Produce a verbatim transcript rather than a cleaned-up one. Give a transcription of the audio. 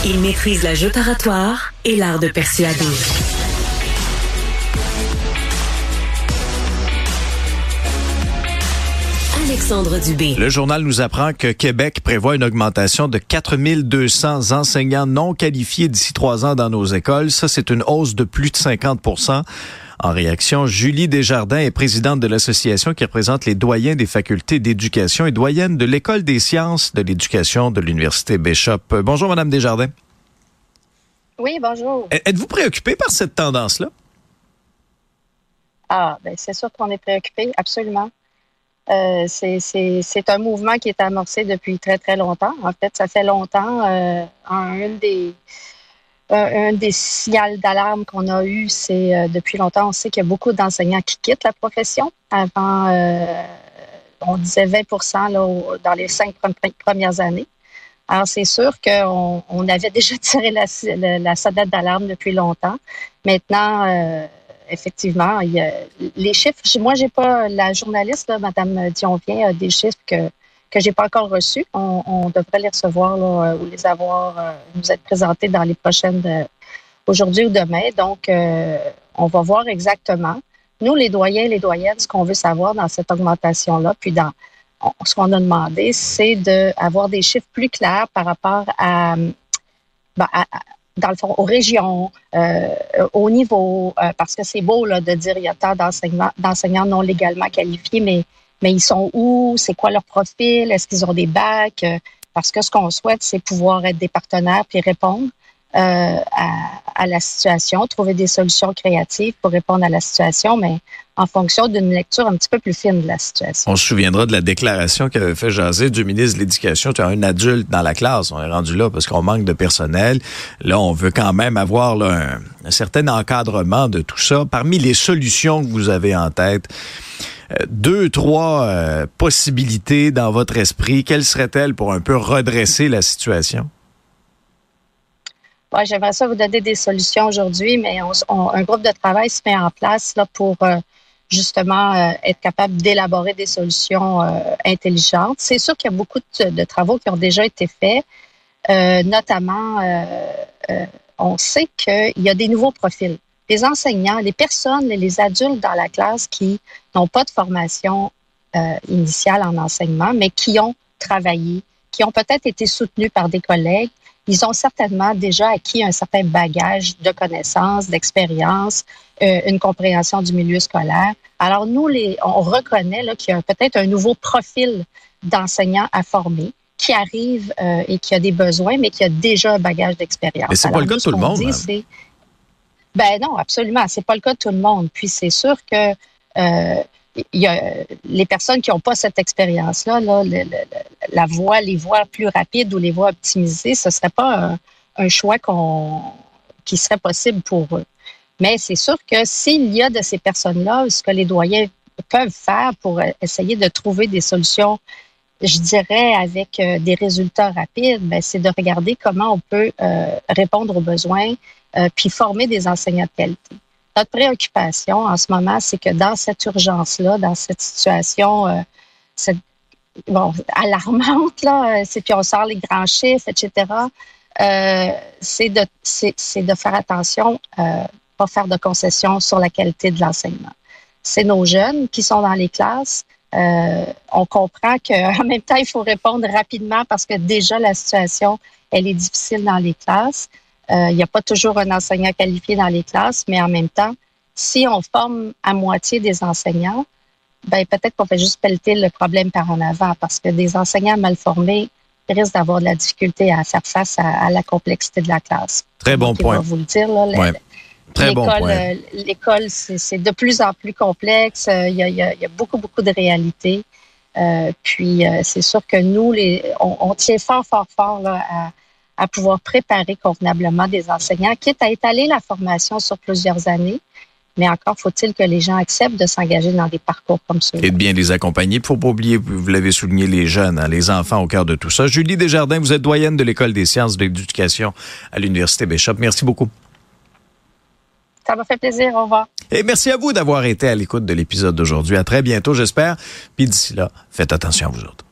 Il maîtrise la joute oratoire et l'art de persuader. Alexandre Dubé. Le journal nous apprend que Québec prévoit une augmentation de quatre mille deux cents enseignants non qualifiés d'ici trois ans dans nos écoles. Ça, c'est une hausse de plus de cinquante pour cent. En réaction, Julie Desjardins est présidente de l'association qui représente les doyens des facultés d'éducation et doyenne de l'École des sciences de l'éducation de l'Université Bishop. Bonjour, Madame Desjardins. Oui, bonjour. Êtes-vous préoccupée par cette tendance-là? Ah, bien, c'est sûr qu'on est préoccupé, absolument. Euh, c'est, c'est, c'est un mouvement qui est amorcé depuis très, très longtemps. En fait, ça fait longtemps. Euh, un des, un, un des signaux d'alarme qu'on a eu, c'est euh, depuis longtemps, on sait qu'il y a beaucoup d'enseignants qui quittent la profession. Avant, euh, on disait vingt pour cent là, au, dans les cinq premières années. Alors, c'est sûr qu'on on avait déjà tiré la, la, la sonnette d'alarme depuis longtemps. Maintenant, euh, effectivement, il y a les chiffres. Moi, j'ai pas la journaliste, là, Mme Dionvien, a des chiffres que que j'ai pas encore reçus. On, on devrait les recevoir là, ou les avoir, euh, nous être présentés dans les prochaines, euh, aujourd'hui ou demain. Donc, euh, on va voir exactement. Nous, les doyens et les doyennes, ce qu'on veut savoir dans cette augmentation-là, puis dans on, ce qu'on a demandé, c'est d'avoir des chiffres plus clairs par rapport à, ben, à, à dans le fond, aux régions, euh, au niveau, euh, parce que c'est beau là, de dire il y a tant d'enseignants, d'enseignants non légalement qualifiés, mais, mais ils sont où? C'est quoi leur profil? Est-ce qu'ils ont des bacs? Parce que ce qu'on souhaite, c'est pouvoir être des partenaires puis répondre euh, à, à la situation, trouver des solutions créatives pour répondre à la situation, mais en fonction d'une lecture un petit peu plus fine de la situation. On se souviendra de la déclaration qu'avait fait jaser du ministre de l'Éducation. Tu as un adulte dans la classe. On est rendu là parce qu'on manque de personnel. Là, on veut quand même avoir là, un, un certain encadrement de tout ça. Parmi les solutions que vous avez en tête, euh, deux, trois euh, possibilités dans votre esprit, quelles seraient-elles pour un peu redresser la situation? Ouais, j'aimerais ça vous donner des solutions aujourd'hui, mais on, on, un groupe de travail se met en place là, pour euh, justement euh, être capable d'élaborer des solutions euh, intelligentes. C'est sûr qu'il y a beaucoup de, de travaux qui ont déjà été faits, euh, notamment, euh, euh, on sait qu'il y a des nouveaux profils. Les enseignants, les personnes, les adultes dans la classe qui n'ont pas de formation euh, initiale en enseignement, mais qui ont travaillé, qui ont peut-être été soutenus par des collègues, ils ont certainement déjà acquis un certain bagage de connaissances, d'expérience, euh, une compréhension du milieu scolaire. Alors, nous, les, on reconnaît là, qu'il y a peut-être un nouveau profil d'enseignants à former qui arrive euh, et qui a des besoins, mais qui a déjà un bagage d'expérience. Mais c'est Alors, pas le cas de tout le monde. Dit, hein? c'est... Ben non, absolument. C'est pas le cas de tout le monde. Puis c'est sûr que euh, il y a les personnes qui n'ont pas cette expérience-là, là, le, le, la voie, les voies plus rapides ou les voies optimisées, ce serait pas un, un choix qu'on, qui serait possible pour eux. Mais c'est sûr que s'il y a de ces personnes-là, ce que les doyens peuvent faire pour essayer de trouver des solutions, je dirais, avec euh, des résultats rapides, ben, c'est de regarder comment on peut euh, répondre aux besoins euh, puis former des enseignants de qualité. Notre préoccupation en ce moment, c'est que dans cette urgence-là, dans cette situation euh, cette, bon, alarmante, là, c'est, puis on sort les grands chiffres, et cetera, euh, c'est, de, c'est, c'est de faire attention, euh, pas faire de concessions sur la qualité de l'enseignement. C'est nos jeunes qui sont dans les classes. Euh, on comprend qu'en même temps, il faut répondre rapidement parce que déjà, la situation, elle est difficile dans les classes. Euh, il n'y a pas toujours un enseignant qualifié dans les classes, mais en même temps, si on forme à moitié des enseignants, ben peut-être qu'on fait juste pelleter le problème par en avant parce que des enseignants mal formés risquent d'avoir de la difficulté à faire face à, à la complexité de la classe. Très bon point. Je vais vous le dire, là, ouais. Très l'école, bon point. euh, l'école, c'est, c'est de plus en plus complexe. Il euh, y, y, y a beaucoup, beaucoup de réalités. Euh, puis, euh, c'est sûr que nous, les, on, on tient fort, fort, fort là, à à pouvoir préparer convenablement des enseignants, quitte à étaler la formation sur plusieurs années. Mais encore faut-il que les gens acceptent de s'engager dans des parcours comme ceux-là. Et de bien les accompagner. Il ne faut pas oublier, vous l'avez souligné, les jeunes, hein, les enfants au cœur de tout ça. Julie Desjardins, vous êtes doyenne de l'École des sciences de l'éducation à l'Université Bishop. Merci beaucoup. Ça m'a fait plaisir. Au revoir. Et merci à vous d'avoir été à l'écoute de l'épisode d'aujourd'hui. À très bientôt, j'espère. Puis d'ici là, faites attention à vous autres.